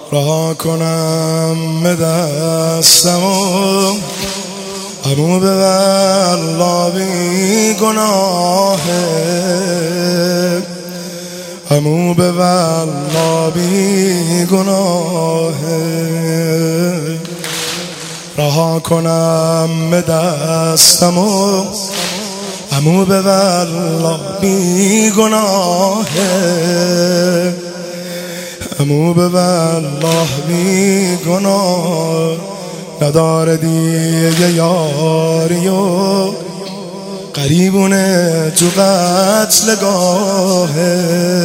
رها کنم به دستمو عمو به والله بی گناهه، عمو به والله بی گناهه. رها کنم به دستمو عمو به والله بی گناهه، عمو به والله بی گناه. نداره دیگه یاریو قریبونه تو قتلگاهه،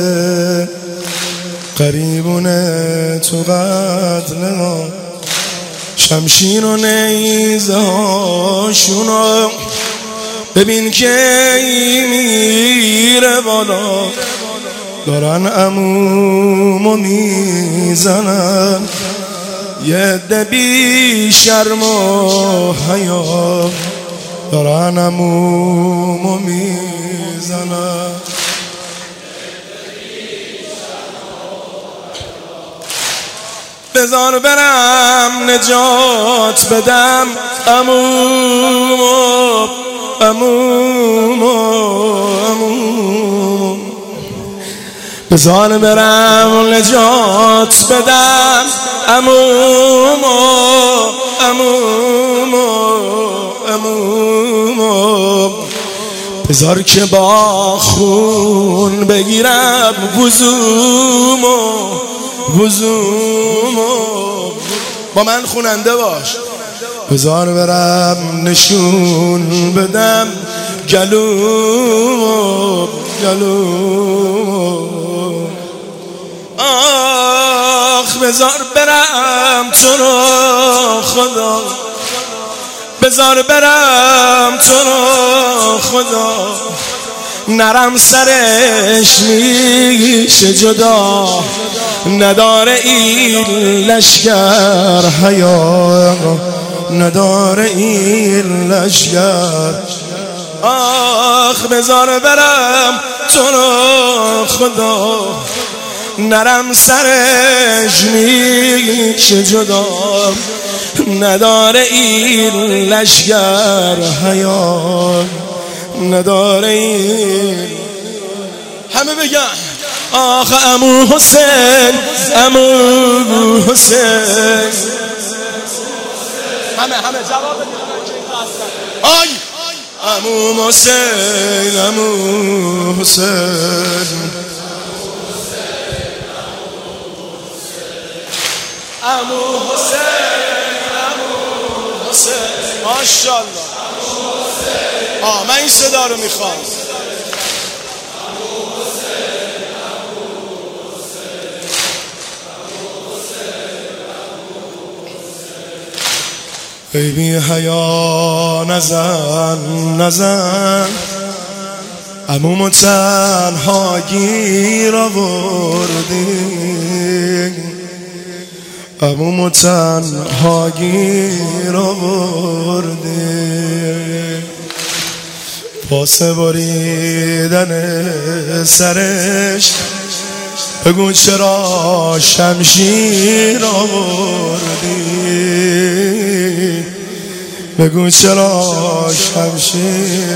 قریبونه تو قتلگاه. شمشیر و نیزه هاشونو ببین که میره بالا، دارن عمومو میزنن. یه عده بی شرم و حیا دارن عمومو میزنن. بذار برم نجات بدم عمومو، عمومو، عمومو. بذار برم نجات بدم عمومو، عمومو، عمومو. بذار که با خون بگیرم وضومو، وضومو. با من خوننده باش. بذار برم نشون بدم گلومو، گلومو. آخ بذار برم تو رو خدا، بذار برم تو رو خدا. نرم سرش میشه جدا، نداره این لشکر حیا، نداره این لشکر. آخ بذار برم تو رو خدا، نرم سرش میشه جدا، نداره این لشکر حیا، نداره این. همه بگن آخ عمو حسین، عمو حسین. همه جواب بدید. آی عمو حسین، عمو حسین، عمو حسین، عمو حسین. ماشاءالله. من این صدا رو میخوام. ای بی حیا نزن، نزن. عمومو تنها گیر آوردی، عمومو تنها گیر آوردی. واسه بریدن سرش بگو چرا شمشیر آوردی، بگو چرا شمشیر.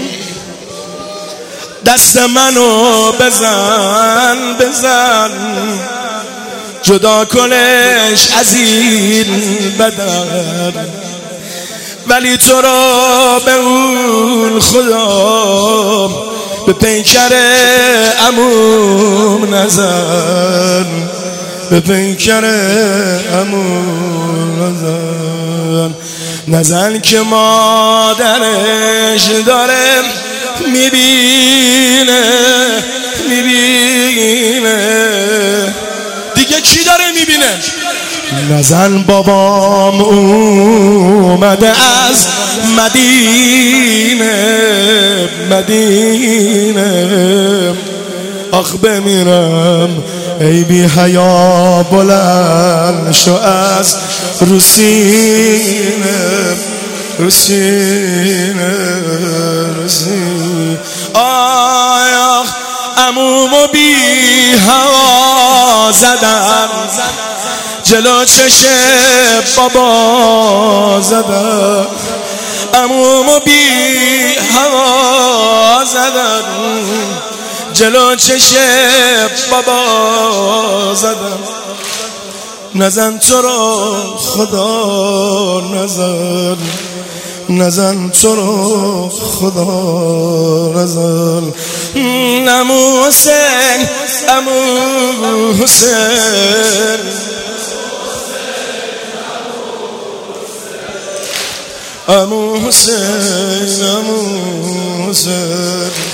دست منو بزن، بزن، جدا کنش از این بدن. ولی تو را به اون خدا به پیکر عموم نزن، به پیکر عموم نزن. نزن که مادرش داره میبینه، میبینه. دیگه کی داره میبینه؟ نزن بابام اومده از مدینه، مدینه. آخ بمیرم ای بی حیا، بلند شو از روسینه، روسینه، روسینه. عمومو بی هوا زدم، جلو چش بابا زدن، عمومو بی هوا زدن، جلو چش بابا زدن. نزن تو رو خدا نزن، نزن تو رو خدا نزن. عمو حسین، عمو حسین، عمو حسین، عمو حسین.